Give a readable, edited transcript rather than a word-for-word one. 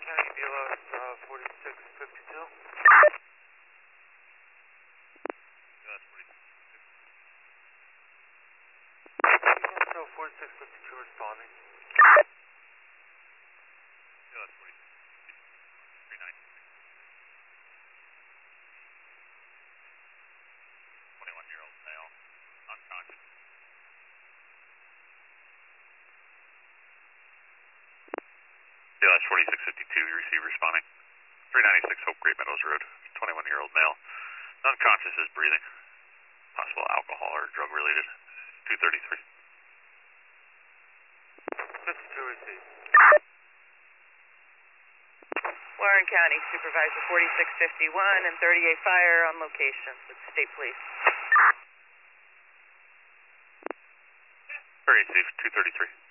County BLS 4652. So 4652 responding. BLS 39. 21-year-old male, unconscious. BLS 4652, you receive responding. 396 Hope Great Meadows Road, 21-year-old male, unconscious, is breathing. Possible alcohol or drug related. 233. 52 received. Warren County Supervisor 4651 and 38 Fire on location with State Police. Very safe, 233.